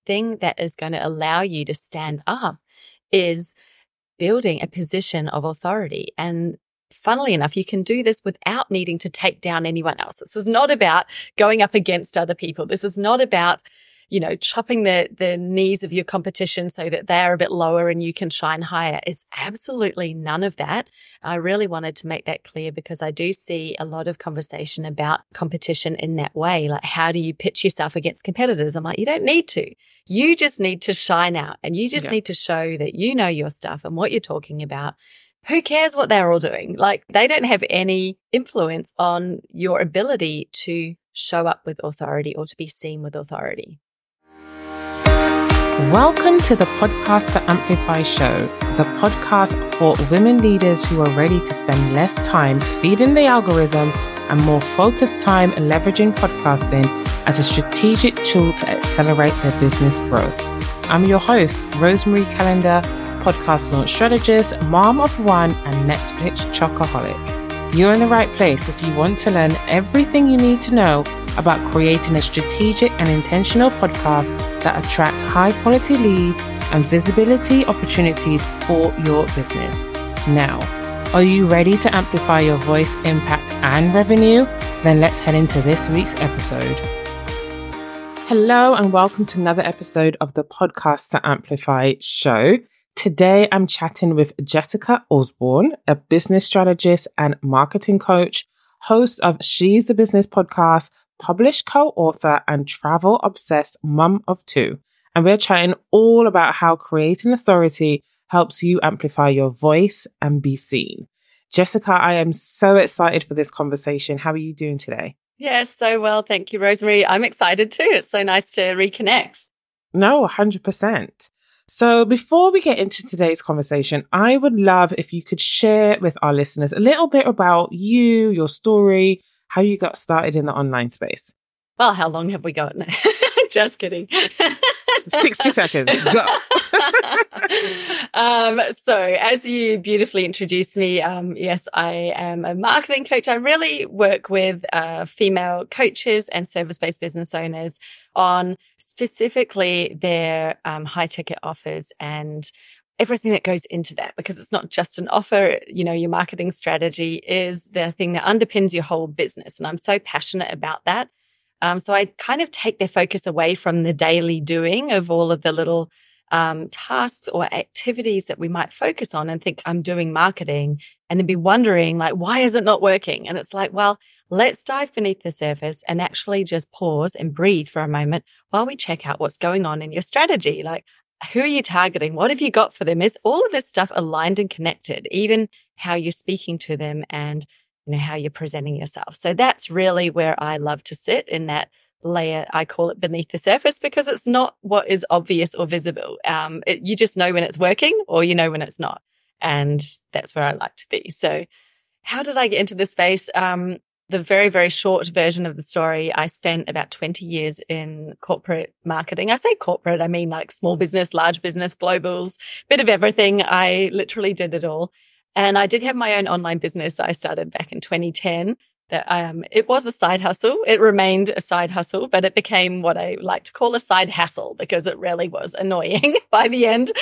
thing that is going to allow you to stand up is building a position of authority. And funnily enough, you can do this without needing to take down anyone else. This is not about going up against other people. This is not about, chopping the knees of your competition so that they're a bit lower and you can shine higher. It's absolutely none of that. I really wanted to make that clear because I do see a lot of conversation about competition in that way. Like, how do you pitch yourself against competitors? I'm like, you don't need to. You just need to shine out, and you just need to show that you know your stuff and what you're talking about. Who cares what they're all doing? Like, they don't have any influence on your ability to show up with authority or to be seen with authority. Welcome to the Podcast to Amplify show, the podcast for women leaders who are ready to spend less time feeding the algorithm and more focused time leveraging podcasting as a strategic tool to accelerate their business growth. I'm your host, Rosemary Calendar, podcast launch strategist, mom of one, and Netflix chocoholic. You're in the right place if you want to learn everything you need to know about creating a strategic and intentional podcast that attracts high-quality leads and visibility opportunities for your business. Now, are you ready to amplify your voice, impact, and revenue? Then let's head into this week's episode. Hello, and welcome to another episode of the Podcast to Amplify show. Today, I'm chatting with Jessica Osborne, a business strategist and marketing coach, host of She's the Business podcast, published co-author, and travel-obsessed mum of two. And we're chatting all about how creating authority helps you amplify your voice and be seen. Jessica, I am so excited for this conversation. How are you doing today? Yeah, so well. Thank you, Rosemary. I'm excited too. It's so nice to reconnect. No, 100%. So before we get into today's conversation, I would love if you could share with our listeners a little bit about you, your story, how you got started in the online space. Well, how long have we got? Just kidding. 60 seconds. Go. So as you beautifully introduced me, yes, I am a marketing coach. I really work with female coaches and service-based business owners on specifically their high-ticket offers and everything that goes into that, because it's not just an offer. Your marketing strategy is the thing that underpins your whole business. And I'm so passionate about that. So I kind of take their focus away from the daily doing of all of the little tasks or activities that we might focus on and think I'm doing marketing, and then be wondering, like, why is it not working? And it's like, well, let's dive beneath the surface and actually just pause and breathe for a moment while we check out what's going on in your strategy. Like, who are you targeting? What have you got for them? Is all of this stuff aligned and connected, even how you're speaking to them and how you're presenting yourself? So that's really where I love to sit, in that layer. I call it beneath the surface, because it's not what is obvious or visible. You just know when it's working, or you know when it's not. And that's where I like to be. So how did I get into this space? The very, very short version of the story, I spent about 20 years in corporate marketing. I say corporate, I mean like small business, large business, globals, bit of everything. I literally did it all. And I did have my own online business that I started back in 2010. That it was a side hustle. It remained a side hustle, but it became what I like to call a side hassle, because it really was annoying by the end.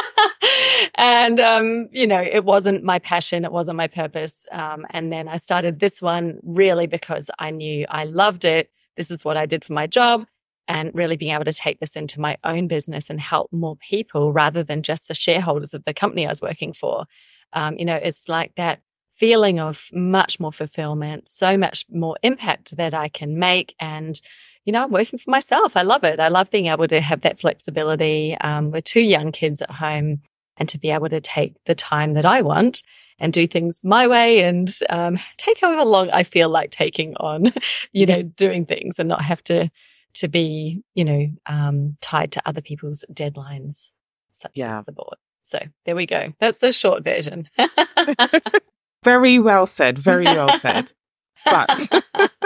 And, it wasn't my passion. It wasn't my purpose. And then I started this one really because I knew I loved it. This is what I did for my job, and really being able to take this into my own business and help more people rather than just the shareholders of the company I was working for. It's like that feeling of much more fulfillment, so much more impact that I can make. And, I'm working for myself. I love it. I love being able to have that flexibility with two young kids at home, and to be able to take the time that I want and do things my way, and take however long I feel like taking on, doing things, and not have to be, tied to other people's deadlines, such as the board. So there we go. That's the short version. Very well said. Very well said. But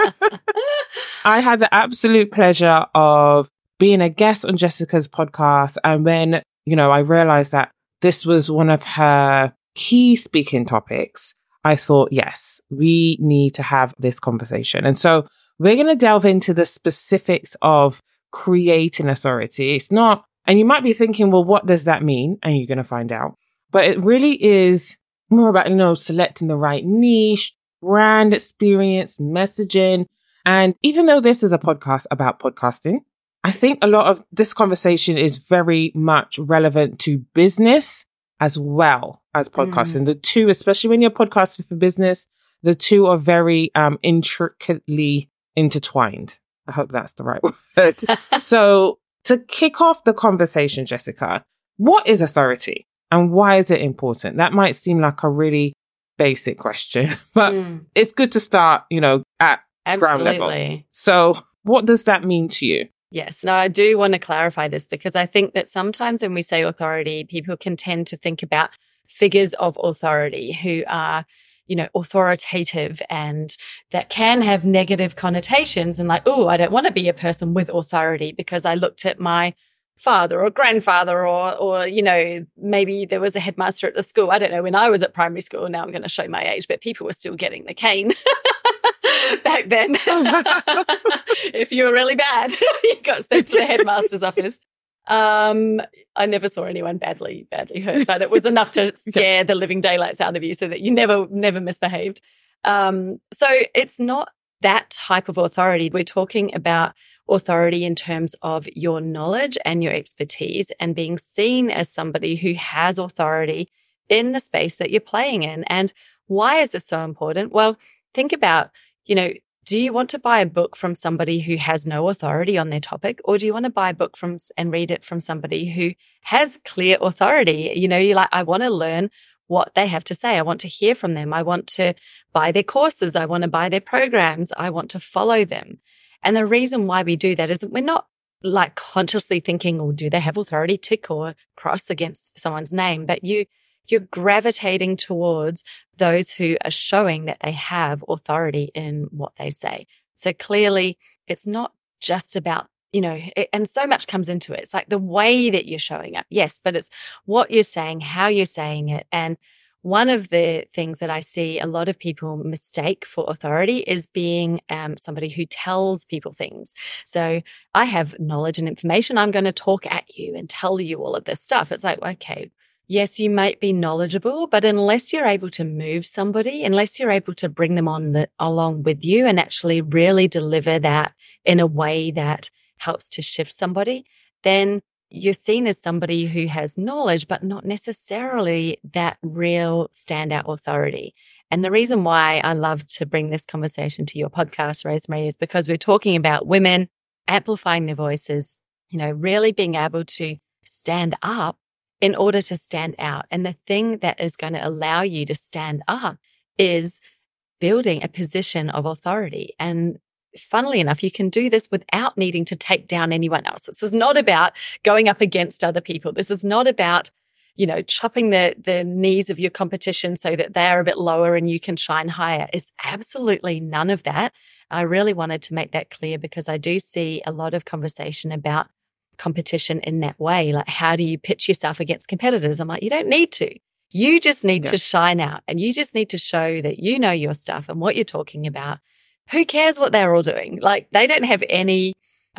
I had the absolute pleasure of being a guest on Jessica's podcast. And when, I realized that this was one of her key speaking topics, I thought, yes, we need to have this conversation. And so we're going to delve into the specifics of creating authority. It's not, and you might be thinking, well, what does that mean? And you're going to find out. But it really is more about, selecting the right niche, brand experience, messaging. And even though this is a podcast about podcasting, I think a lot of this conversation is very much relevant to business as well as podcasting. The two, especially when you're podcasting for business, the two are very intricately intertwined. I hope that's the right word. So to kick off the conversation, Jessica, what is authority and why is it important? That might seem like a really basic question, but it's good to start, at ground level. So what does that mean to you? Yes. No, I do want to clarify this because I think that sometimes when we say authority, people can tend to think about figures of authority who are, authoritative, and that can have negative connotations and like, oh, I don't want to be a person with authority because I looked at my father or grandfather or, maybe there was a headmaster at the school. I don't know, when I was at primary school, now I'm going to show my age, but people were still getting the cane. Back then, if you were really bad, you got sent to the headmaster's office. I never saw anyone badly hurt, but it was enough to scare the living daylights out of you so that you never misbehaved. So it's not that type of authority. We're talking about authority in terms of your knowledge and your expertise and being seen as somebody who has authority in the space that you're playing in. And why is this so important? Well, think about, do you want to buy a book from somebody who has no authority on their topic, or do you want to buy a book and read it from somebody who has clear authority? You're like, I want to learn what they have to say. I want to hear from them. I want to buy their courses. I want to buy their programs. I want to follow them. And the reason why we do that is that we're not like consciously thinking, oh, do they have authority, tick or cross against someone's name? But you're gravitating towards those who are showing that they have authority in what they say. So clearly it's not just about, and so much comes into it. It's like the way that you're showing up. Yes, but it's what you're saying, how you're saying it. And one of the things that I see a lot of people mistake for authority is being somebody who tells people things. So I have knowledge and information. I'm going to talk at you and tell you all of this stuff. It's like, okay, yes, you might be knowledgeable, but unless you're able to move somebody, unless you're able to bring them along with you and actually really deliver that in a way that helps to shift somebody, then you're seen as somebody who has knowledge, but not necessarily that real standout authority. And the reason why I love to bring this conversation to your podcast, Rosemary, is because we're talking about women amplifying their voices, really being able to stand up in order to stand out. And the thing that is going to allow you to stand up is building a position of authority. And funnily enough, you can do this without needing to take down anyone else. This is not about going up against other people. This is not about, chopping the knees of your competition so that they are a bit lower and you can shine higher. It's absolutely none of that. I really wanted to make that clear because I do see a lot of conversation about competition in that way. Like, how do you pitch yourself against competitors? I'm like, you don't need to. You just need to shine out, and you just need to show that you know your stuff and what you're talking about. Who cares what they're all doing? Like, they don't have any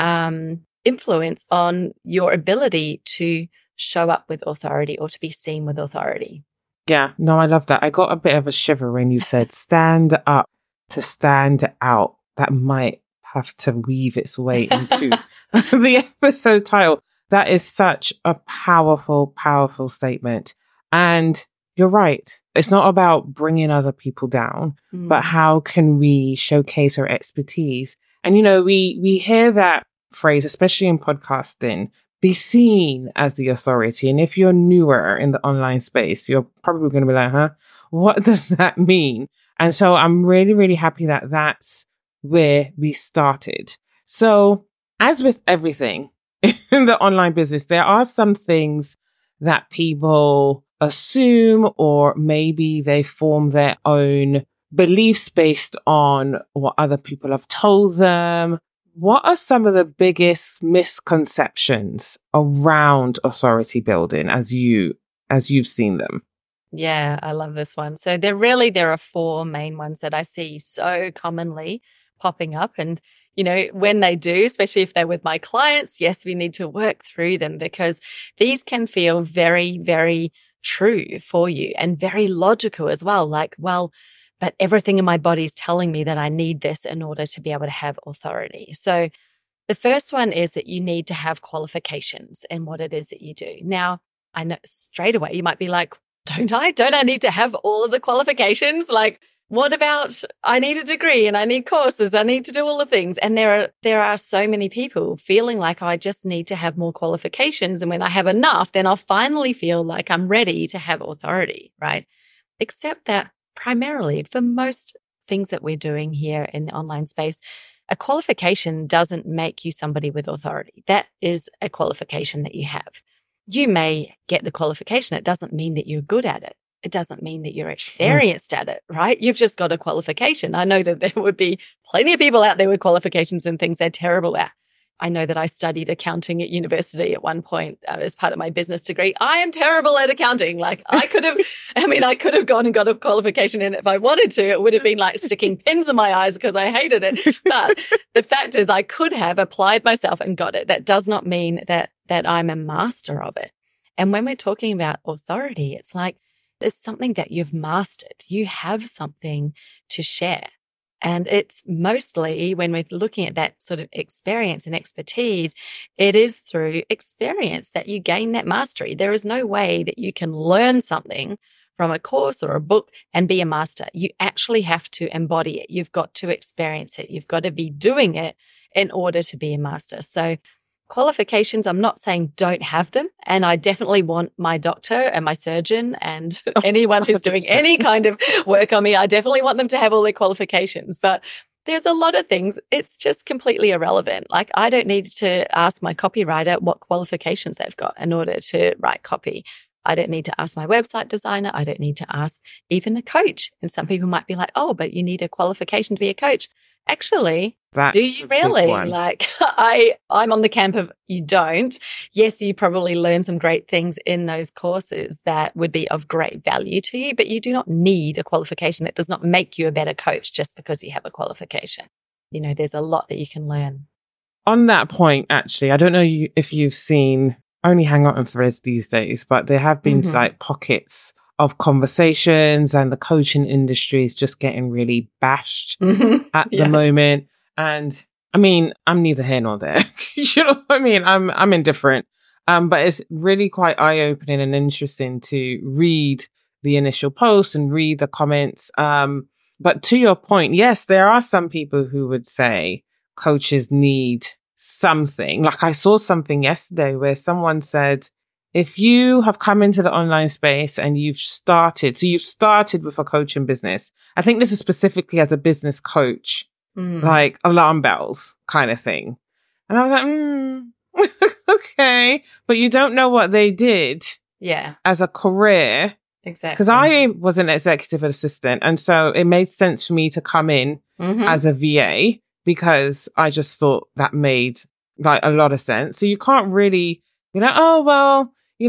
influence on your ability to show up with authority or to be seen with authority. Yeah, no, I love that. I got a bit of a shiver when you said stand up to stand out. That might have to weave its way into the episode title. That is such a powerful, powerful statement. And you're right. It's not about bringing other people down, but how can we showcase our expertise? And, we hear that phrase, especially in podcasting, be seen as the authority. And if you're newer in the online space, you're probably going to be like, what does that mean? And so I'm really, really happy that that's where we started. So as with everything in the online business, there are some things that people assume, or maybe they form their own beliefs based on what other people have told them. What are some of the biggest misconceptions around authority building as you've seen them? Yeah, I love this one. So there are 4 main ones that I see so commonly popping up. And, when they do, especially if they're with my clients, yes, we need to work through them because these can feel very, very true for you and very logical as well. Like, well, but everything in my body is telling me that I need this in order to be able to have authority. So the first one is that you need to have qualifications in what it is that you do. Now, I know straight away you might be like, don't I need to have all of the qualifications? Like, what about I need a degree and I need courses, I need to do all the things. And there are so many people feeling like I just need to have more qualifications. And when I have enough, then I'll finally feel like I'm ready to have authority, right? Except that primarily for most things that we're doing here in the online space, a qualification doesn't make you somebody with authority. That is a qualification that you have. You may get the qualification. It doesn't mean that you're good at it. It doesn't mean that you're experienced at it, right? You've just got a qualification. I know that there would be plenty of people out there with qualifications and things they're terrible at. I know that I studied accounting at university at one point as part of my business degree. I am terrible at accounting. Like I could have gone and got a qualification in it if I wanted to. It would have been like sticking pins in my eyes because I hated it. But the fact is I could have applied myself and got it. That does not mean that I'm a master of it. And when we're talking about authority, it's like there's something that you've mastered. You have something to share. And it's mostly when we're looking at that sort of experience and expertise, it is through experience that you gain that mastery. There is no way that you can learn something from a course or a book and be a master. You actually have to embody it. You've got to experience it. You've got to be doing it in order to be a master. So qualifications, I'm not saying don't have them. And I definitely want my doctor and my surgeon and anyone who's doing any kind of work on me, I definitely want them to have all their qualifications. But there's a lot of things, it's just completely irrelevant. Like I don't need to ask my copywriter what qualifications they've got in order to write copy. I don't need to ask my website designer. I don't need to ask even a coach. And some people might be like, oh, but you need a qualification to be a coach. Actually, do you really? Like I'm on the camp of you don't. Yes, you probably learn some great things in those courses that would be of great value to you, but you do not need a qualification. It does not make you a better coach just because you have a qualification. There's a lot that you can learn. On that point, actually, I don't know if you've seen only Hangout threads these days, but there have been like pockets of conversations and the coaching industry is just getting really bashed at the moment. And I mean, I'm neither here nor there. You know what I mean? I'm indifferent. But it's really quite eye-opening and interesting to read the initial posts and read the comments. But to your point, yes, there are some people who would say coaches need something. Like I saw something yesterday where someone said, if you have come into the online space and you've started with a coaching business, I think this is specifically as a business coach, like alarm bells kind of thing. And I was like, okay, but you don't know what they did as a career. Exactly. Because I was an executive assistant. And so it made sense for me to come in as a VA because I just thought that made like a lot of sense. So you can't really be like, oh, well,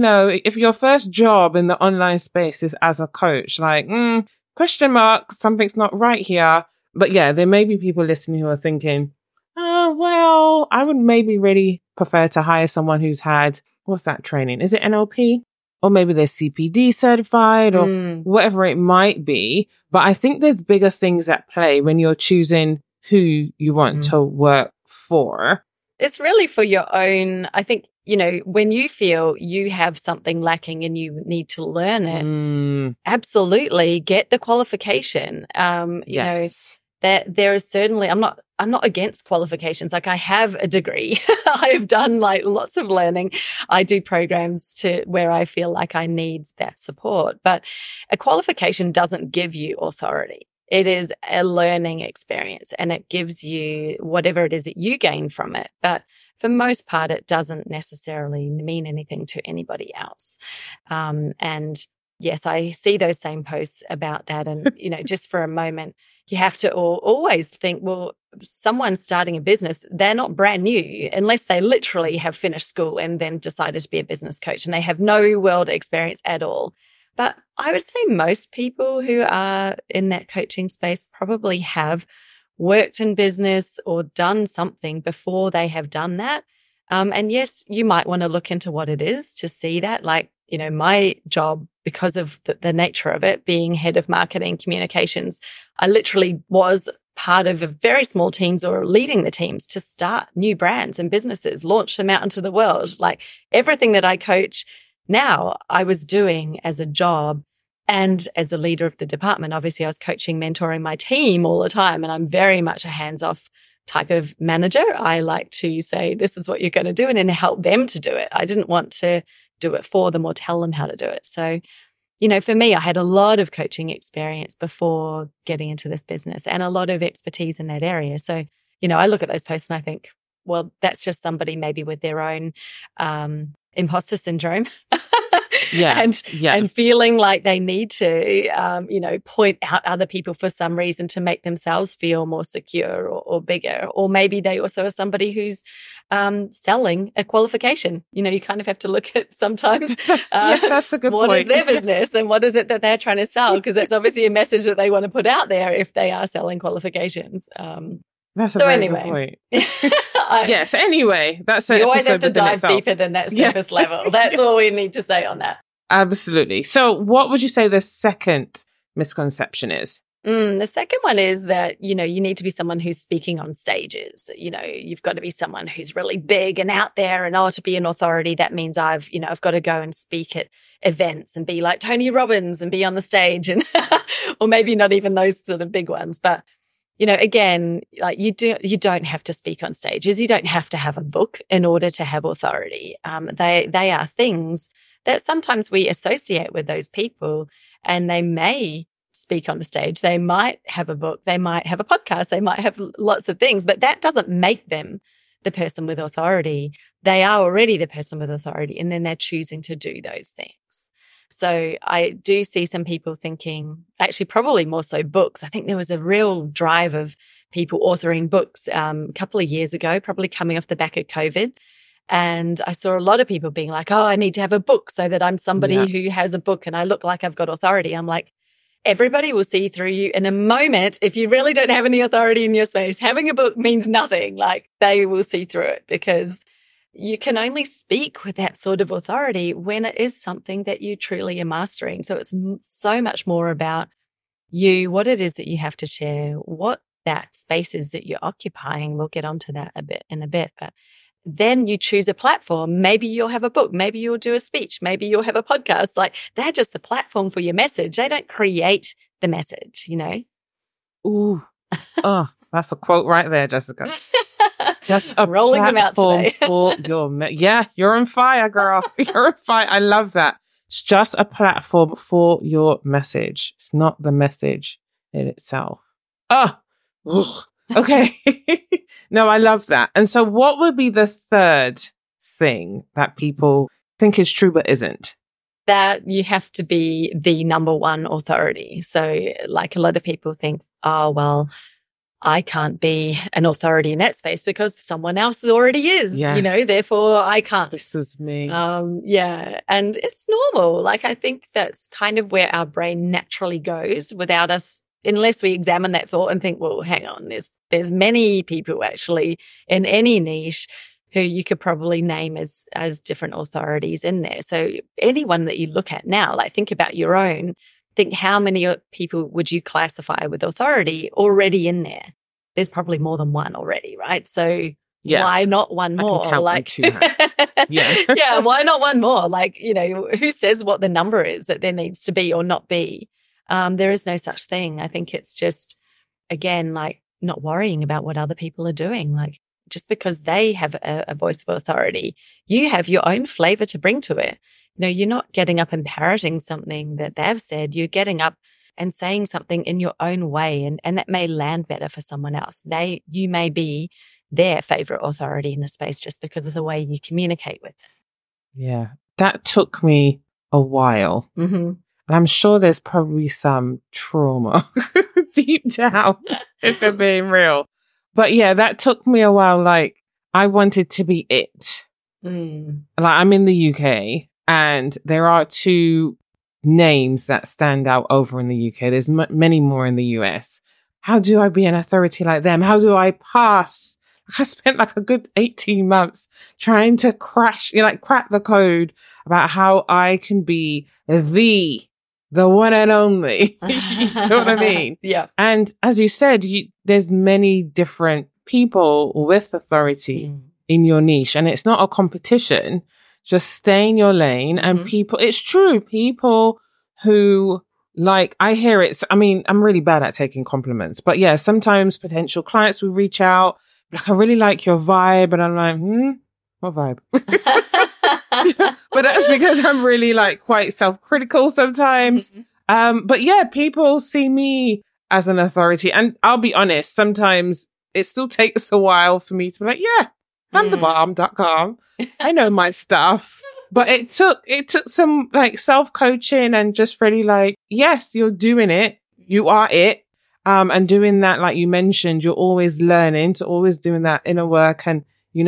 if your first job in the online space is as a coach, like, question mark, something's not right here. But yeah, there may be people listening who are thinking, oh, well, I would maybe really prefer to hire someone who's had, what's that training? Is it NLP? Or maybe they're CPD certified or whatever it might be. But I think there's bigger things at play when you're choosing who you want to work for. It's really for your own, I think, when you feel you have something lacking and you need to learn it, absolutely get the qualification. Yes. That there is certainly, I'm not against qualifications. Like I have a degree. I have done like lots of learning. I do programs to where I feel like I need that support, but a qualification doesn't give you authority. It is a learning experience and it gives you whatever it is that you gain from it. But for most part, it doesn't necessarily mean anything to anybody else. And yes, I see those same posts about that. And, just for a moment, you have to always think, well, someone starting a business, they're not brand new unless they literally have finished school and then decided to be a business coach and they have no world experience at all. But I would say most people who are in that coaching space probably have worked in business or done something before they have done that. And yes, you might want to look into what it is to see that. Like, you know, my job, because of the nature of it, being head of marketing communications, I literally was part of a very small teams or leading the teams to start new brands and businesses, launch them out into the world. Like everything that I coach now, I was doing as a job and as a leader of the department. Obviously, I was coaching, mentoring my team all the time, and I'm very much a hands-off type of manager. I like to say, this is what you're going to do, and then help them to do it. I didn't want to do it for them or tell them how to do it. So, you know, for me, I had a lot of coaching experience before getting into this business and a lot of expertise in that area. So, you know, I look at those posts and I think, well, that's just somebody maybe with their own imposter syndrome. And feeling like they need to, you know, point out other people for some reason to make themselves feel more secure or bigger. Or maybe they also are somebody who's selling a qualification. You know, you kind of have to look at sometimes that's a good what point. is their business and what is it that they're trying to sell? Because that's obviously a message that they want to put out there if they are selling qualifications. That's a very good point. Yes. Anyway, that's you always have to dive deeper than that surface level. That's all we need to say on that. Absolutely. So, what would you say the second misconception is? The second one is that, you know, you need to be someone who's speaking on stages. You know, you've got to be someone who's really big and out there, and to be an authority, that means I've got to go and speak at events and be like Tony Robbins and be on the stage, and or maybe not even those sort of big ones. But, you know, again, like you don't have to speak on stages. You don't have to have a book in order to have authority. They are things that sometimes we associate with those people, and they may speak on a stage. They might have a book. They might have a podcast. They might have lots of things, but that doesn't make them the person with authority. They are already the person with authority, and then they're choosing to do those things. So I do see some people thinking, actually probably more so books. I think there was a real drive of people authoring books a couple of years ago, probably coming off the back of COVID. And I saw a lot of people being like, oh, I need to have a book so that I'm somebody who has a book and I look like I've got authority. I'm like, everybody will see through you in a moment. If you really don't have any authority in your space, having a book means nothing. Like, they will see through it, because you can only speak with that sort of authority when it is something that you truly are mastering. So it's so much more about you, what it is that you have to share, what that space is that you're occupying. We'll get onto that in a bit, but then you choose a platform. Maybe you'll have a book. Maybe you'll do a speech. Maybe you'll have a podcast. Like, they're just the platform for your message. They don't create the message, you know? Ooh. Oh, that's a quote right there, Jessica. Just a rolling them out today. For your you're on fire, girl. You're on fire. I love that. It's just a platform for your message. It's not the message in itself. Okay. No, I love that. And so what would be the third thing that people think is true but isn't? That you have to be the number one authority. So like, a lot of people think, oh, well, I can't be an authority in that space because someone else already is, yes. You know, therefore I can't. This was me. Yeah. And it's normal. Like, I think that's kind of where our brain naturally goes without us, unless we examine that thought and think, well, hang on, there's many people actually in any niche who you could probably name as different authorities in there. So anyone that you look at now, like, think about your own, think how many people would you classify with authority already in there? There's probably more than one already, right? So why not one more? I can count like, two yeah, why not one more? Like, you know, who says what the number is that there needs to be or not be? There is no such thing. I think it's just, again, like, not worrying about what other people are doing. Like, just because they have a voice of authority, you have your own flavor to bring to it. You know, you're not getting up and parroting something that they've said. You're getting up and saying something in your own way, and that may land better for someone else. You may be their favorite authority in the space just because of the way you communicate with it. Yeah, that took me a while. Mm-hmm. And I'm sure there's probably some trauma deep down, if we're being real. But yeah, that took me a while. Like, I wanted to be it. Like, I'm in the UK, and there are two names that stand out over in the UK. There's many more in the US. how do I be an authority like them? How do I pass? I spent like a good 18 months trying to crack the code about how I can be the one and only. You know what I mean? Yeah. And as you said, there's many different people with authority in your niche, and it's not a competition. Just stay in your lane. And people, it's true, people who I hear it. I mean, I'm really bad at taking compliments, but yeah, sometimes potential clients will reach out, like, I really like your vibe. And I'm like, what vibe? But that's because I'm really quite self-critical sometimes. But yeah, people see me as an authority. And I'll be honest, sometimes it still takes a while for me to be like, yeah, I'm the bomb.com. I know my stuff. But it took some self-coaching and just really yes, you're doing it. You are it. And doing that, like you mentioned, you're always learning, to always doing that inner work and,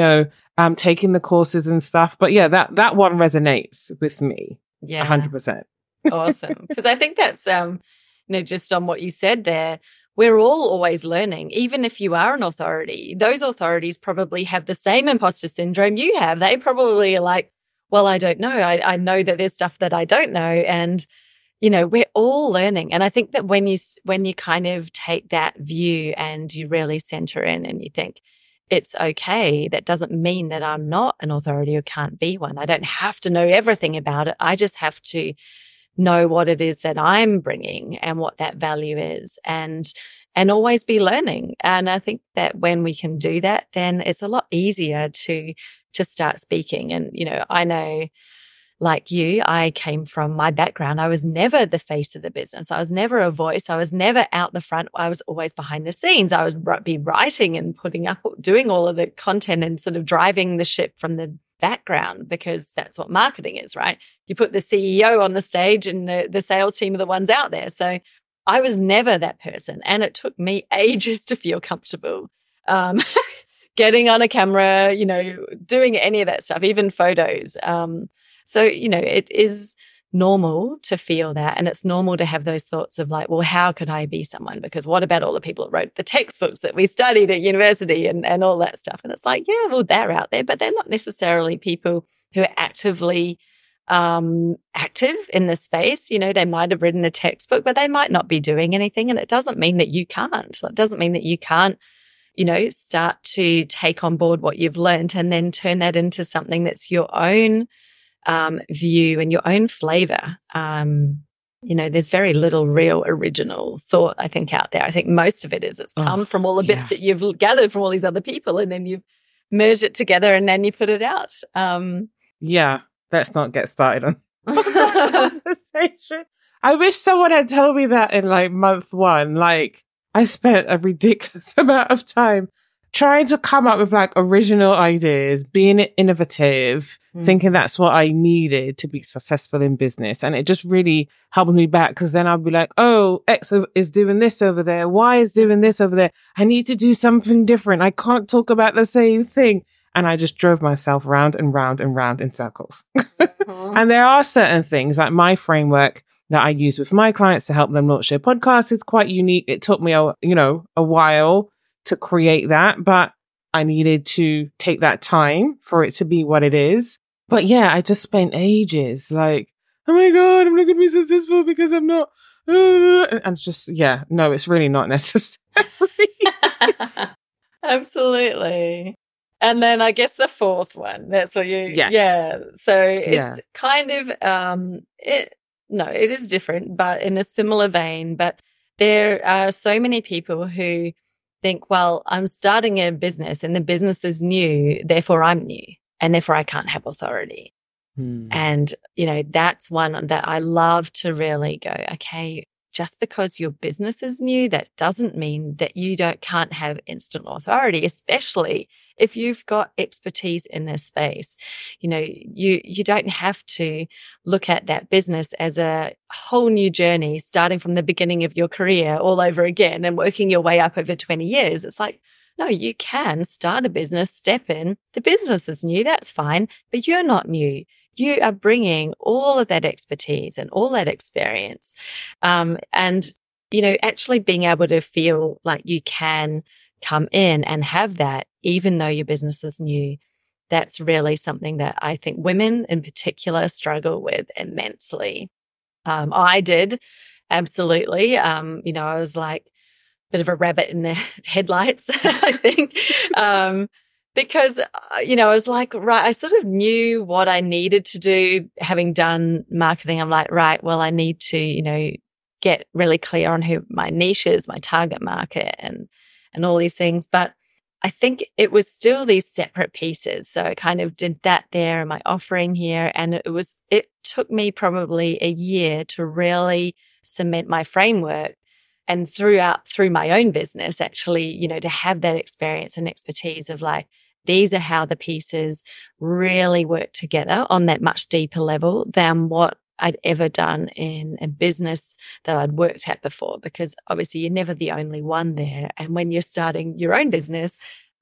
taking the courses and stuff. But yeah, that one resonates with me. Yeah. 100%. Awesome. Because I think that's, just on what you said there, we're all always learning. Even if you are an authority, those authorities probably have the same imposter syndrome you have. They probably are like, well, I don't know. I know that there's stuff that I don't know. And, we're all learning. And I think that when you kind of take that view and you really center in and you think, it's okay, that doesn't mean that I'm not an authority or can't be one. I don't have to know everything about it. I just have to know what it is that I'm bringing and what that value is, and always be learning. And I think that when we can do that, then it's a lot easier to start speaking. And, I know, like you, I came from my background. I was never the face of the business. I was never a voice. I was never out the front. I was always behind the scenes. I would be writing and putting up, doing all of the content and sort of driving the ship from the background, because that's what marketing is, right? You put the CEO on the stage and the sales team are the ones out there. So I was never that person. And it took me ages to feel comfortable getting on a camera, doing any of that stuff, even photos. So, it is normal to feel that. And it's normal to have those thoughts of well, how could I be someone? Because what about all the people that wrote the textbooks that we studied at university and all that stuff? And it's yeah, well, they're out there, but they're not necessarily people who are actively active in the space. They might have written a textbook, but they might not be doing anything. And it doesn't mean that you can't. It doesn't mean that you can't, start to take on board what you've learned and then turn that into something that's your own view and your own flavor. There's very little real original thought, I think, out there. I think most of it's come from all the bits that you've gathered from all these other people, and then you've merged it together and then you put it out. Yeah, let's not get started on that conversation. I wish someone had told me that in month one. I spent a ridiculous amount of time trying to come up with original ideas, being innovative, thinking that's what I needed to be successful in business. And it just really held me back, because then I'd be like, oh, X is doing this over there. Y is doing this over there. I need to do something different. I can't talk about the same thing. And I just drove myself round and round and round in circles. And there are certain things, like my framework that I use with my clients to help them launch their podcast is quite unique. It took me a while to create that, but I needed to take that time for it to be what it is. But yeah, I just spent ages oh my God, I'm not going to be successful because I'm not. And it's just, no, it's really not necessary. Absolutely. And then I guess the fourth one, that's what you, yes. Yeah. So it's kind of, it is different, but in a similar vein. But there are so many people who think, well, I'm starting a business and the business is new, therefore I'm new and therefore I can't have authority. And, that's one that I love to really go, okay, just because your business is new, that doesn't mean that you can't have instant authority, especially if you've got expertise in this space. You don't have to look at that business as a whole new journey, starting from the beginning of your career all over again and working your way up over 20 years. It's no, you can start a business, step in. The business is new, that's fine, but you're not new. You are bringing all of that expertise and all that experience. And, actually being able to feel like you can come in and have that, even though your business is new, that's really something that I think women in particular struggle with immensely. I did, absolutely. I was like a bit of a rabbit in the headlights, I think, because, I was like, right, I sort of knew what I needed to do. Having done marketing, I'm like, right, well, I need to, get really clear on who my niche is, my target market and all these things. But I think it was still these separate pieces. So I kind of did that there and my offering here. And it took me probably a year to really cement my framework and through my own business, actually, to have that experience and expertise of like, these are how the pieces really work together on that much deeper level than what I'd ever done in a business that I'd worked at before, because obviously you're never the only one there. And when you're starting your own business,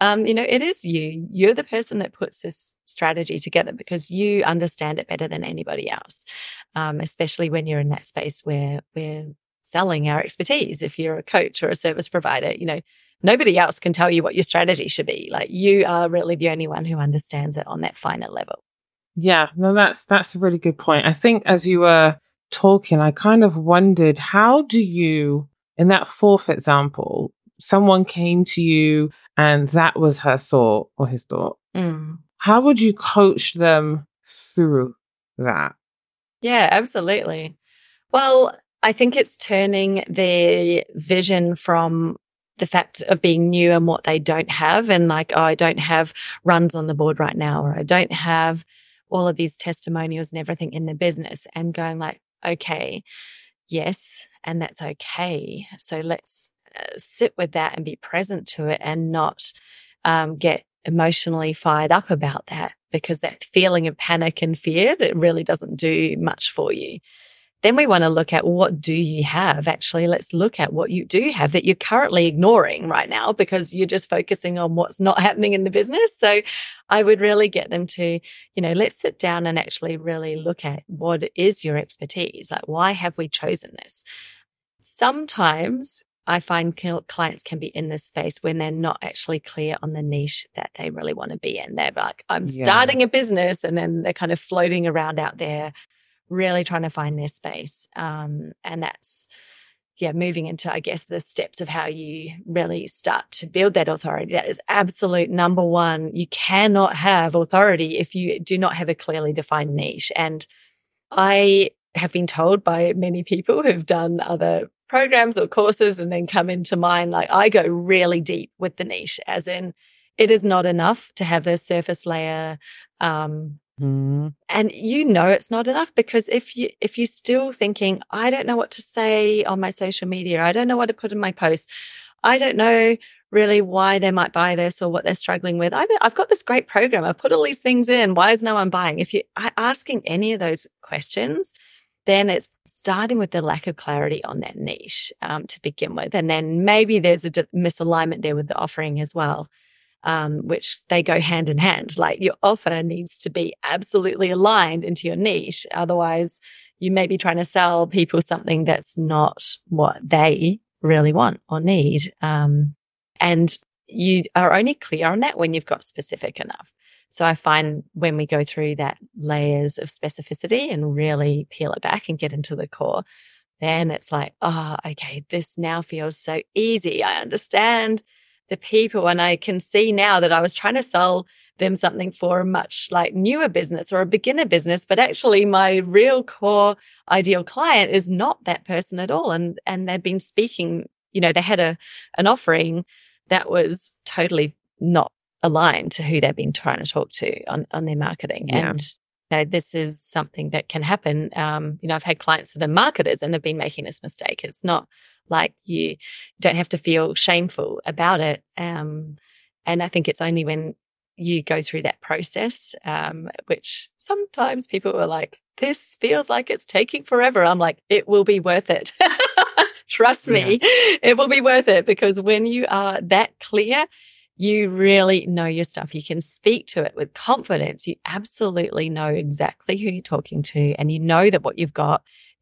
it is you're the person that puts this strategy together because you understand it better than anybody else. Especially when you're in that space where we're selling our expertise. If you're a coach or a service provider, nobody else can tell you what your strategy should be. Like you are really the only one who understands it on that finer level. Yeah, no, that's a really good point. I think as you were talking, I kind of wondered, how do you, in that fourth example, someone came to you and that was her thought or his thought. How would you coach them through that? Yeah, absolutely. Well, I think it's turning their vision from the fact of being new and what they don't have and like, oh, I don't have runs on the board right now, or I don't have all of these testimonials and everything in the business, and going like, okay, yes, and that's okay. So let's sit with that and be present to it and not get emotionally fired up about that, because that feeling of panic and fear, it really doesn't do much for you. Then we want to look at, what do you have? Actually, let's look at what you do have that you're currently ignoring right now because you're just focusing on what's not happening in the business. So I would really get them to, let's sit down and actually really look at what is your expertise. Like, why have we chosen this? Sometimes I find clients can be in this space when they're not actually clear on the niche that they really want to be in. They're like, I'm starting a business, and then they're kind of floating around out there, really trying to find their space. And that's, moving into, I guess, the steps of how you really start to build that authority. That is absolute number one. You cannot have authority if you do not have a clearly defined niche. And I have been told by many people who've done other programs or courses and then come into mine, like, I go really deep with the niche, as in it is not enough to have the surface layer, and it's not enough, because if you're still thinking, I don't know what to say on my social media, I don't know what to put in my posts, I don't know really why they might buy this or what they're struggling with. I've got this great program, I've put all these things in, why is no one buying? If you're asking any of those questions, then it's starting with the lack of clarity on that niche to begin with. And then maybe there's a misalignment there with the offering as well. Which they go hand in hand. Like, your offer needs to be absolutely aligned into your niche. Otherwise, you may be trying to sell people something that's not what they really want or need. And you are only clear on that when you've got specific enough. So I find when we go through that layers of specificity and really peel it back and get into the core, then it's like, oh, okay, this now feels so easy. I understand the people, and I can see now that I was trying to sell them something for a much like newer business or a beginner business, but actually my real core ideal client is not that person at all. And they've been speaking, they had an offering that was totally not aligned to who they've been trying to talk to on their marketing. Yeah. And this is something that can happen. I've had clients that are marketers and have been making this mistake. It's not like, you don't have to feel shameful about it. And I think it's only when you go through that process, which sometimes people are like, this feels like it's taking forever. I'm like, it will be worth it. Trust me, it will be worth it, because when you are that clear, you really know your stuff. You can speak to it with confidence. You absolutely know exactly who you're talking to, and you know that what you've got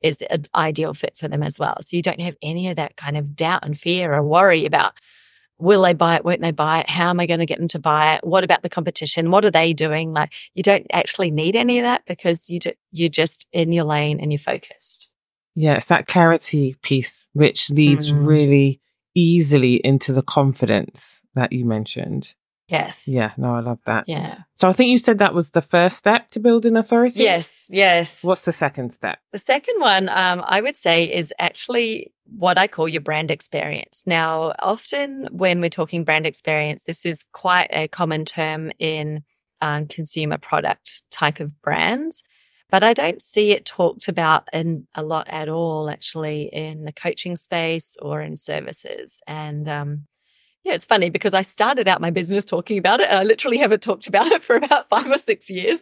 is an ideal fit for them as well. So you don't have any of that kind of doubt and fear or worry about, will they buy it? Won't they buy it? How am I going to get them to buy it? What about the competition? What are they doing? Like, you don't actually need any of that because you're just in your lane and you're focused. Yeah, it's that clarity piece, which leads really easily into the confidence that you mentioned. Yes. Yeah, no, I love that. Yeah. So I think you said that was the first step to building authority? Yes. What's the second step? The second one, I would say, is actually what I call your brand experience. Now, often when we're talking brand experience, this is quite a common term in consumer product type of brands, but I don't see it talked about in a lot at all, actually, in the coaching space or in services. And yeah, it's funny because I started out my business talking about it. I literally haven't talked about it for about 5 or 6 years,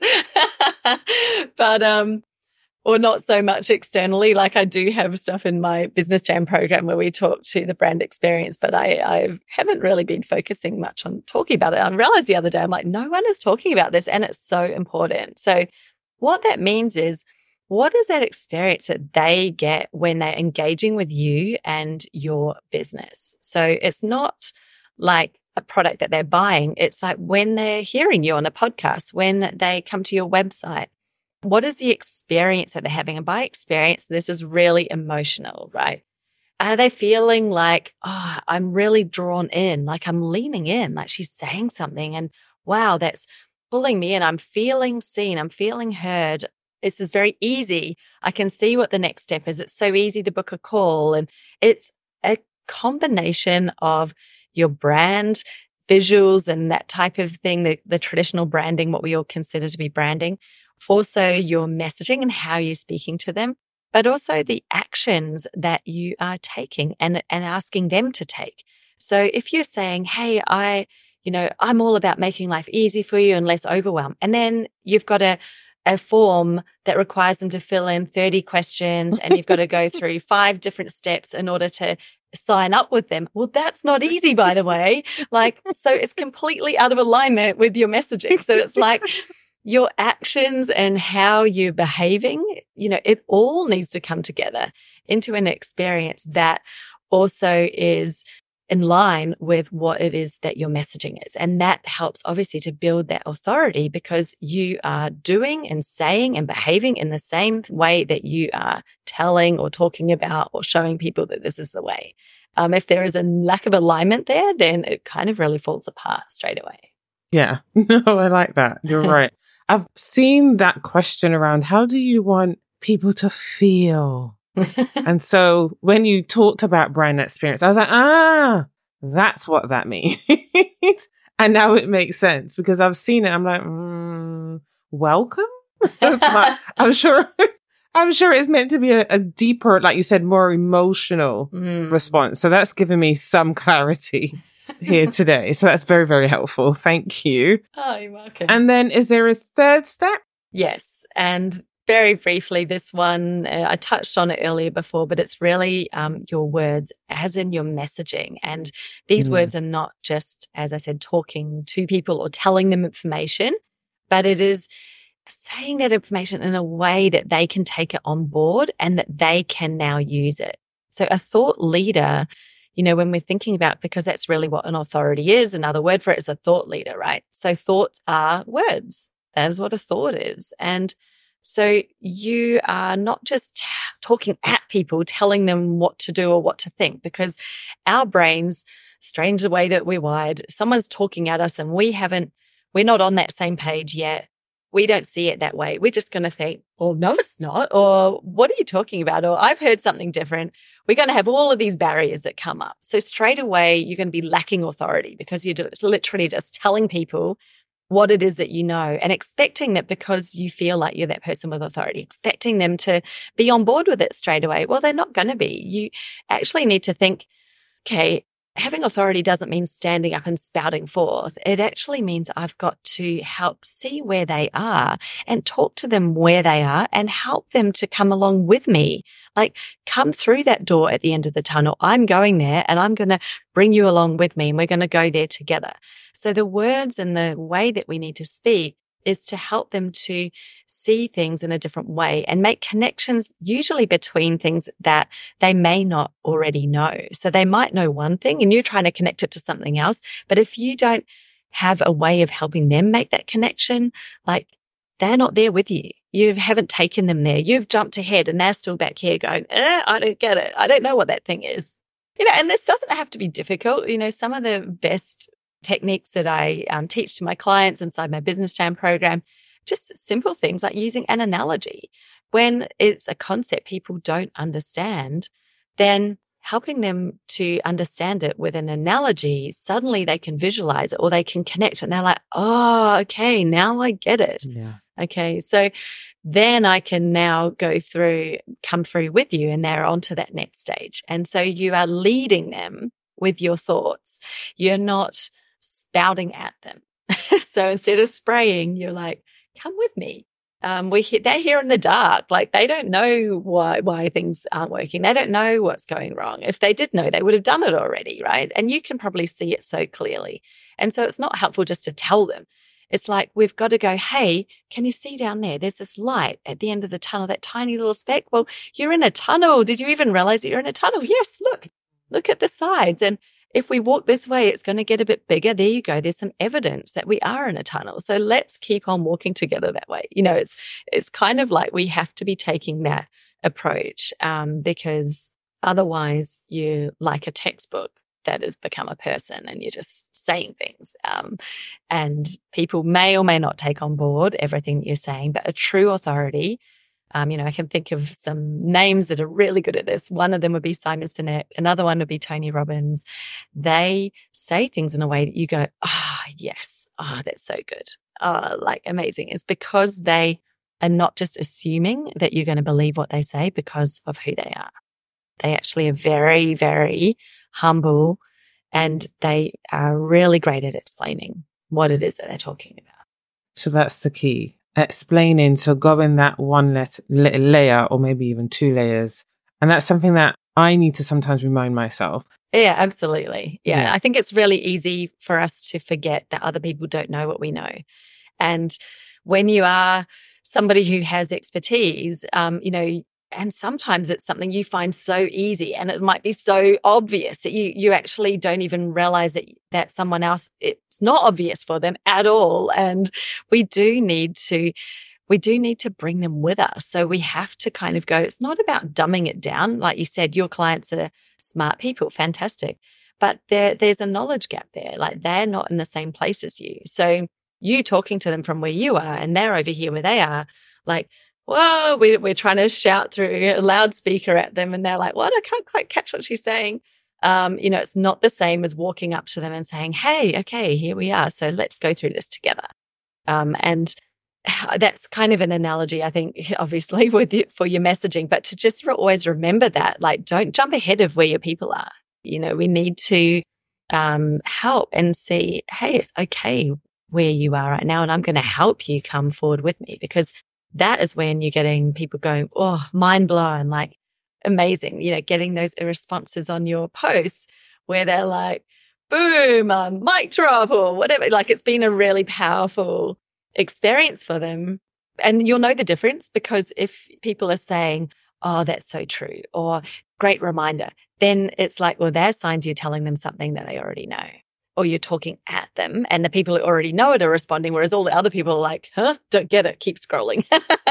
but, or not so much externally. Like, I do have stuff in my Business Jam program where we talk to the brand experience, but I haven't really been focusing much on talking about it. I realized the other day, I'm like, no one is talking about this, and it's so important. So what that means is, what is that experience that they get when they're engaging with you and your business? So it's not like a product that they're buying. It's like when they're hearing you on a podcast, when they come to your website, what is the experience that they're having? And by experience, this is really emotional, right? Are they feeling like, oh, I'm really drawn in, like I'm leaning in, like she's saying something and wow, that's pulling me in. I'm feeling seen. I'm feeling heard. This is very easy. I can see what the next step is. It's so easy to book a call. And it's a combination of your brand, visuals and that type of thing, the traditional branding, what we all consider to be branding. Also your messaging and how you're speaking to them, but also the actions that you are taking and asking them to take. So if you're saying, hey, I'm all about making life easy for you and less overwhelm. And then you've got a form that requires them to fill in 30 questions and you've got to go through 5 different steps in order to sign up with them. Well, that's not easy, by the way. Like, so it's completely out of alignment with your messaging. So it's like your actions and how you're behaving, it all needs to come together into an experience that also is in line with what it is that your messaging is. And that helps obviously to build that authority because you are doing and saying and behaving in the same way that you are telling or talking about or showing people that this is the way. If there is a lack of alignment there, then it kind of really falls apart straight away. Yeah, no, I like that. You're right. I've seen that question around, how do you want people to feel? And so when you talked about brand experience, I was like, that's what that means. And now it makes sense because I've seen it. I'm like, welcome. I'm sure it's meant to be a deeper, like you said, more emotional response. So that's given me some clarity here today. So that's very, very helpful. Thank you. Oh, you're welcome. And then is there a third step? Yes. And very briefly, this one, I touched on it earlier before, but it's really your words, as in your messaging. And these words are not just, as I said, talking to people or telling them information, but it is saying that information in a way that they can take it on board and that they can now use it. So a thought leader, when we're thinking about, because that's really what an authority is, another word for it is a thought leader, right? So thoughts are words. That is what a thought is. And so you are not just talking at people, telling them what to do or what to think, because our brains, strange the way that we're wired, someone's talking at us and we're not on that same page yet. We don't see it that way. We're just going to think, oh, no, it's not. Or what are you talking about? Or I've heard something different. We're going to have all of these barriers that come up. So straight away, you're going to be lacking authority because you're literally just telling people what it is that you know and expecting that because you feel like you're that person with authority, expecting them to be on board with it straight away. Well, they're not going to be. You actually need to think, okay, having authority doesn't mean standing up and spouting forth. It actually means I've got to help see where they are and talk to them where they are and help them to come along with me. Like, come through that door at the end of the tunnel. I'm going there and I'm going to bring you along with me and we're going to go there together. So the words and the way that we need to speak is to help them to see things in a different way and make connections, usually between things that they may not already know. So they might know one thing and you're trying to connect it to something else. But if you don't have a way of helping them make that connection, like they're not there with you. You haven't taken them there. You've jumped ahead and they're still back here going, I don't get it. I don't know what that thing is. And this doesn't have to be difficult. Some of the best techniques that I teach to my clients inside my Business Jam program, just simple things like using an analogy. When it's a concept people don't understand, then helping them to understand it with an analogy, suddenly they can visualize it or they can connect and they're like, oh, okay, now I get it. Yeah. Okay. So then I can now come through with you and they're on to that next stage. And so you are leading them with your thoughts. You're not spouting at them. So instead of spraying, you're like, come with me. They're here in the dark. Like they don't know why things aren't working. They don't know what's going wrong. If they did know, they would have done it already, right? And you can probably see it so clearly. And so it's not helpful just to tell them. It's like, we've got to go, hey, can you see down there? There's this light at the end of the tunnel, that tiny little speck. Well, you're in a tunnel. Did you even realize that you're in a tunnel? Yes. Look at the sides. And if we walk this way, it's going to get a bit bigger. There you go. There's some evidence that we are in a tunnel. So let's keep on walking together that way. It's kind of like we have to be taking that approach, because otherwise you're like a textbook that has become a person and you're just saying things. And people may or may not take on board everything that you're saying, but a true authority, I can think of some names that are really good at this. One of them would be Simon Sinek. Another one would be Tony Robbins. They say things in a way that you go, yes. That's so good. Like amazing. It's because they are not just assuming that you're going to believe what they say because of who they are. They actually are very, very humble and they are really great at explaining what it is that they're talking about. So that's the key. Explaining, so going that one layer or maybe even 2 layers. And that's something that I need to sometimes remind myself. Yeah, absolutely. Yeah. I think it's really easy for us to forget that other people don't know what we know. And when you are somebody who has expertise, and sometimes it's something you find so easy and it might be so obvious that you actually don't even realize that someone else, it's not obvious for them at all. And we do need to bring them with us. So we have to kind of go, it's not about dumbing it down. Like you said, your clients are smart people, fantastic. But there's a knowledge gap there. Like they're not in the same place as you. So you talking to them from where you are and they're over here where they are, like, whoa, we're trying to shout through a loudspeaker at them and they're like, what? I can't quite catch what she's saying. It's not the same as walking up to them and saying, hey, okay, here we are. So let's go through this together. And that's kind of an analogy, I think, obviously for your messaging, but to just always remember that, like, don't jump ahead of where your people are. We need to help and see, hey, it's okay where you are right now. And I'm going to help you come forward with me, because that is when you're getting people going, oh, mind blown, like amazing, getting those responses on your posts where they're like, boom, mic drop or whatever. Like it's been a really powerful experience for them. And you'll know the difference, because if people are saying, oh, that's so true, or great reminder, then it's like, well, they're signs you're telling them something that they already know. Or you're talking at them and the people who already know it are responding, whereas all the other people are like, don't get it, keep scrolling.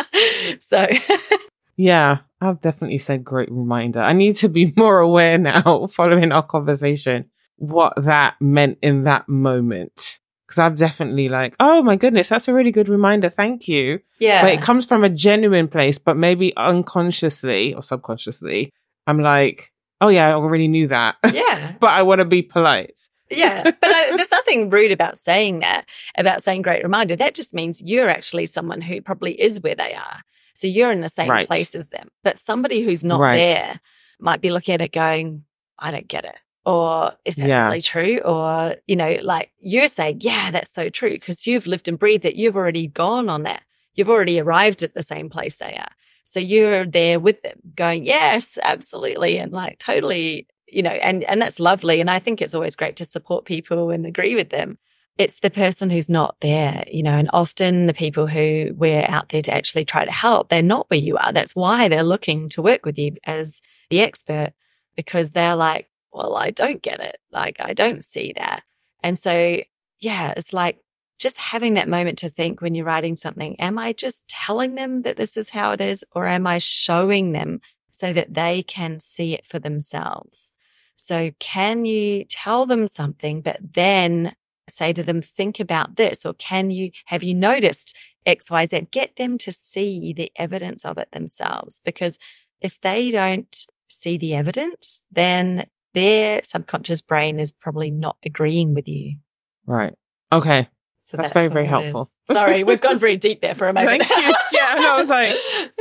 So yeah, I've definitely said great reminder. I need to be more aware now, following our conversation, what that meant in that moment. Because I've definitely like, oh my goodness, that's a really good reminder. Thank you. Yeah. But it comes from a genuine place, but maybe unconsciously or subconsciously, I'm like, oh yeah, I already knew that. Yeah. But I want to be polite. Yeah, but there's nothing rude about saying that, about saying great reminder. That just means you're actually someone who probably is where they are. So you're in the same place as them. But somebody who's not there might be looking at it going, I don't get it. Or is that really true? Or, like you're saying, yeah, that's so true, because you've lived and breathed it. You've already gone on that. You've already arrived at the same place they are. So you're there with them going, yes, absolutely. And like totally, and that's lovely. And I think it's always great to support people and agree with them. it's the person who's not there, and often the people who we're out there to actually try to help, they're not where you are. That's why they're looking to work with you as the expert, because they're like, well, I don't get it. Like, I don't see that. And so, yeah, it's like just having that moment to think when you're writing something, am I just telling them that this is how it is, or am I showing them so that they can see it for themselves? So can you tell them something, but then say to them, think about this, or have you noticed X, Y, Z? Get them to see the evidence of it themselves, because if they don't see the evidence, then their subconscious brain is probably not agreeing with you. Right. Okay. So that's very, very helpful. Sorry, we've gone very deep there for a moment. Thank you. Yeah, no, I was like,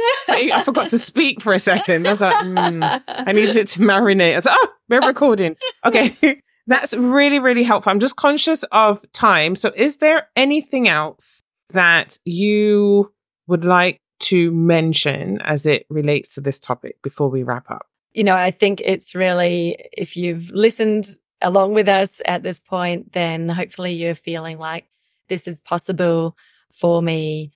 I forgot to speak for a second. I was like, I needed it to marinate. I was like, oh, we're recording. Okay. That's really, really helpful. I'm just conscious of time. So is there anything else that you would like to mention as it relates to this topic before we wrap up? I think it's really, if you've listened along with us at this point, then hopefully you're feeling like this is possible for me.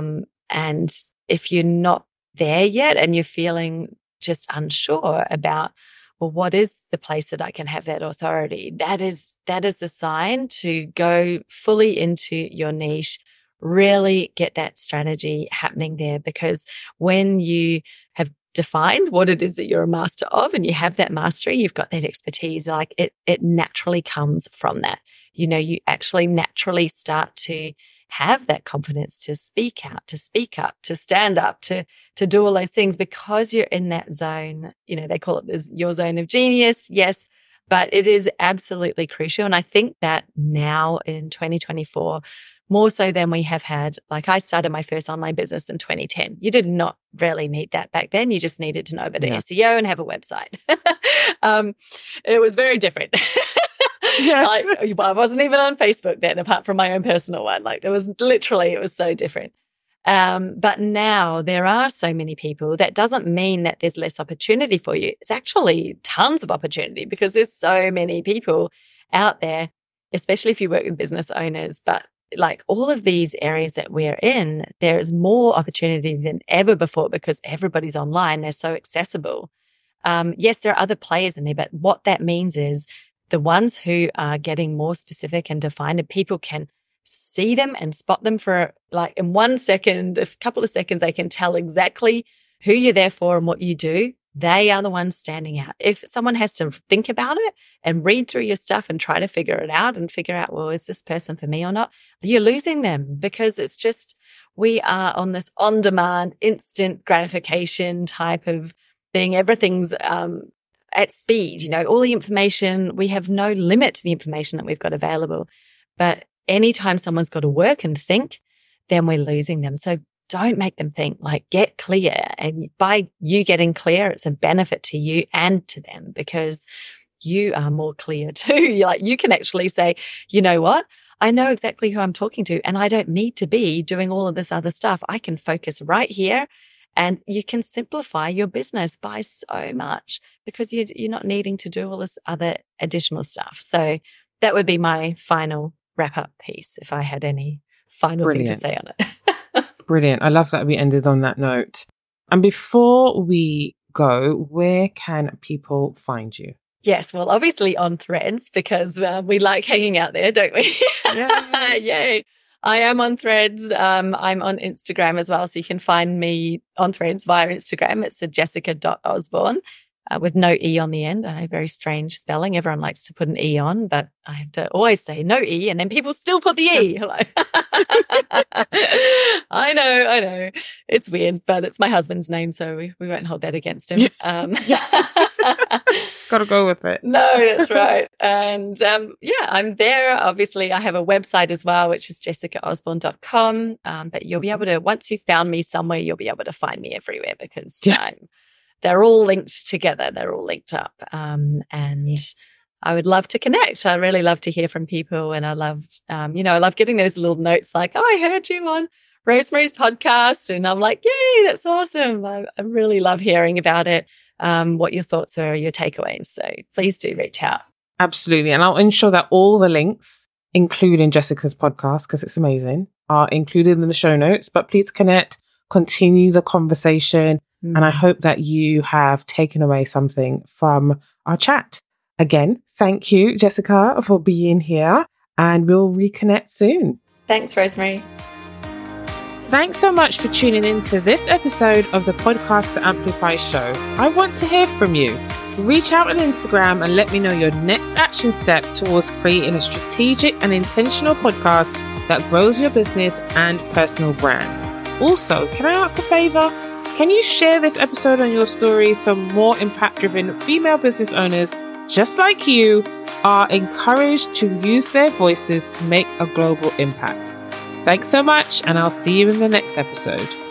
And if you're not there yet and you're feeling just unsure about, well, what is the place that I can have that authority? That is the sign to go fully into your niche, really get that strategy happening there. Because when you have defined what it is that you're a master of and you have that mastery, you've got that expertise, like it naturally comes from that. You actually naturally start to have that confidence to speak out, to speak up, to stand up, to do all those things, because you're in that zone. They call it your zone of genius. Yes, but it is absolutely crucial. And I think that now in 2024, more so than we have had, like I started my first online business in 2010. You did not really need that back then. You just needed to know about SEO and have a website. It was very different. Yeah. I wasn't even on Facebook then, apart from my own personal one. Like it was so different. But now there are so many people. That doesn't mean that there's less opportunity for you. It's actually tons of opportunity, because there's so many people out there, especially if you work with business owners. But like all of these areas that we're in, there is more opportunity than ever before, because everybody's online. They're so accessible. Yes, there are other players in there, but what that means is the ones who are getting more specific and defined, and people can see them and spot them for like in 1 second, a couple of seconds, they can tell exactly who you're there for and what you do. They are the ones standing out. If someone has to think about it and read through your stuff and try to figure it out and figure out, well, is this person for me or not? You're losing them, because it's just, we are on this on-demand, instant gratification type of thing. Everything's, at speed, all the information, we have no limit to the information that we've got available. But anytime someone's got to work and think, then we're losing them. So don't make them think, like get clear. And by you getting clear, it's a benefit to you and to them, because you are more clear too. Like you can actually say, you know what? I know exactly who I'm talking to, and I don't need to be doing all of this other stuff. I can focus right here. And you can simplify your business by so much, because you're not needing to do all this other additional stuff. So that would be my final wrap-up piece, if I had any final thing to say on it. Brilliant. I love that we ended on that note. And before we go, where can people find you? Yes, well, obviously on Threads, because we like hanging out there, don't we? Yeah. Yay. I am on Threads. I'm on Instagram as well. So you can find me on Threads via Instagram. It's jessica.osborne with no E on the end. I know, very strange spelling. Everyone likes to put an E on, but I have to always say no E, and then people still put the E. I know. It's weird, but it's my husband's name, so we won't hold that against him. Got to go with it. No, that's right. And I'm there. Obviously, I have a website as well, which is jessicaosborne.com. But you'll be able to, once you've found me somewhere, you'll be able to find me everywhere, because they're all linked together. They're all linked up. And I would love to connect. I really love to hear from people. And I loved, I love getting those little notes like, oh, I heard you on Rosemary's podcast. And I'm like, yay, that's awesome. I really love hearing about it. What your thoughts are, your takeaways. So please do reach out. Absolutely. And I'll ensure that all the links including Jessica's podcast, because it's amazing, are included in the show notes. But please connect, continue the conversation. And I hope that you have taken away something from our chat. Again, thank you, Jessica, for being here, and we'll reconnect soon. Thanks, Rosemary. Thanks so much for tuning in to this episode of the Podcast to Amplify show. I want to hear from you. Reach out on Instagram and let me know your next action step towards creating a strategic and intentional podcast that grows your business and personal brand. Also, can I ask a favor? Can you share this episode on your story so more impact-driven female business owners just like you are encouraged to use their voices to make a global impact? Thanks so much, and I'll see you in the next episode.